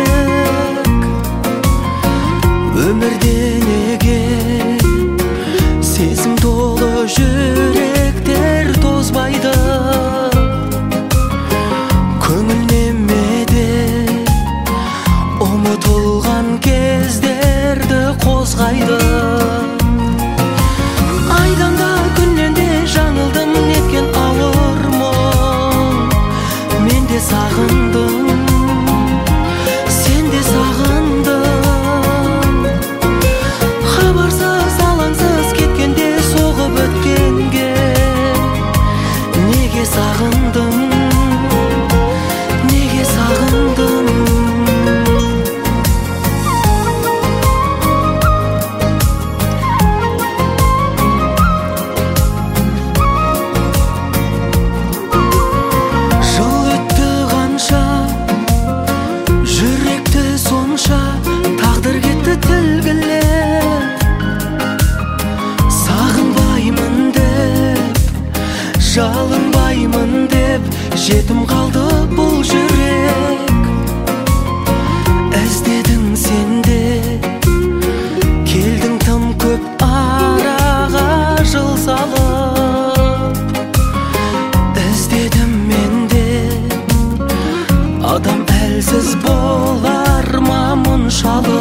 Өмірде неге сезім толы жүректер тозбайды? Көңіл немеде ұмытылған кездерді қозғайды. Айдан да күннен де жаңылдым, неткен ауыр мұң. Мен де сағындым, сен де сағындың. Хабарсыз алаңсыз кеткенде соғып өткенге неге сағындым, неге сағындым? Жыл өтті қанша, жүректі сонша, тағдыр кетті тілгілеп. Сағынбаймын деп, жалынбаймын деп, жетім қалды бұл жүрек. Іздедің сен де, келдің тым көп араға жыл салып. Іздедім мен де, адам әлсіз болар ма мұншалық?